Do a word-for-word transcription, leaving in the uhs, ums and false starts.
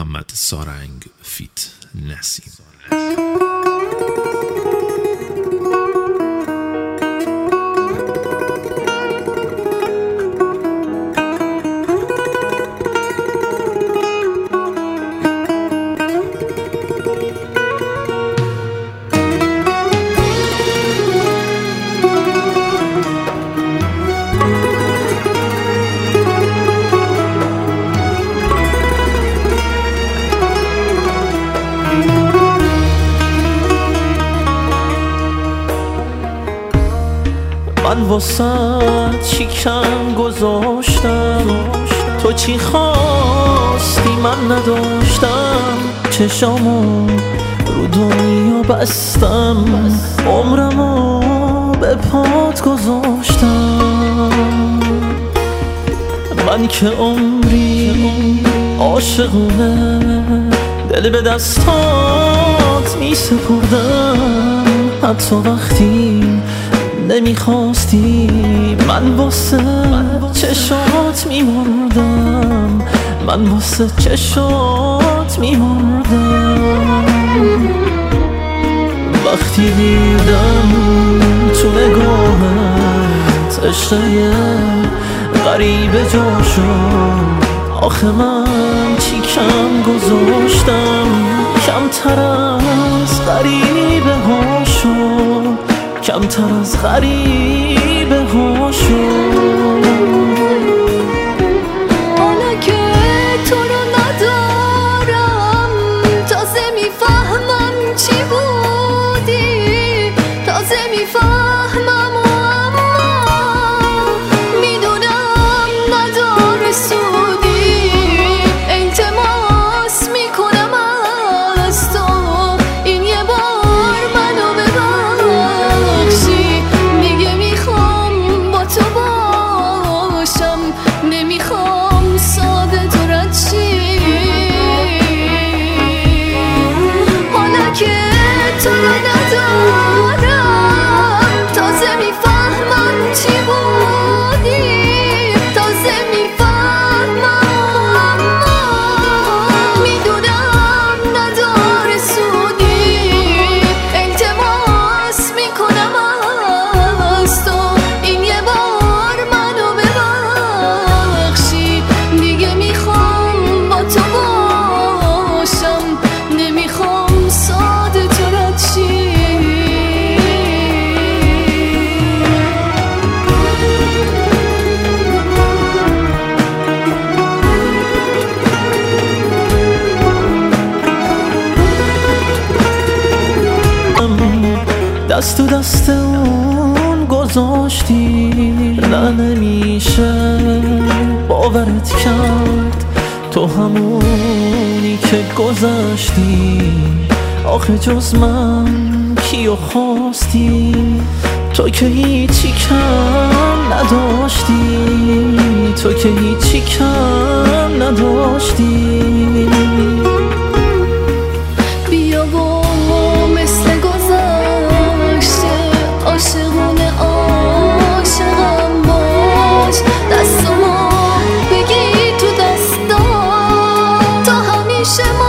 محمد سارنگ فیت نسیم. من واسه چی کم گذاشتم، تو چی خواستی من نداشتم، چشامو رو دنیا بستم، عمرمو به پات گذاشتم. من که عمری عاشقونه دل به دستات می سپردم، حتی وقتی نمیخواستی من واسه چشات میمردم، من واسه چشات میمردم. وقتی دیدم تو نگاهت عشقه غریبه جا شد، آخه من چی کم گذاشتم، کمتر از غریبه ها شد، کمتر از غریبه ها شد. حالا که تو رو ندارم تازه میفهمم چی بودی، تازه میفهمم و اما میدونم نداره سودی. التماس میکنم از تو این یه بار منو ببخشی، دیگه میخوام با تو باشم، نمیخوام ساده تو رد شی. حالا که تو رو ندارم تازه میفهمم چی بودی، تازه میفهمم اما میدونم نداره سودی. التماس میکنم از تو این یه بار منو ببخشی، دیگه میخوام با تو باشم، نمیخوام ساده تو رد شی. دست تو دست اون گذاشتی، نه نمیشه باورت کرد، تو همونی که گذشتی، آخه جز من کیو خواستی، تو که هیچی کم نداشتی، تو که هیچی کم نداشتی. بیا و مثل گذشته عاشقونه عاشقم باش، دستمو بگی تو دستا تا همیشه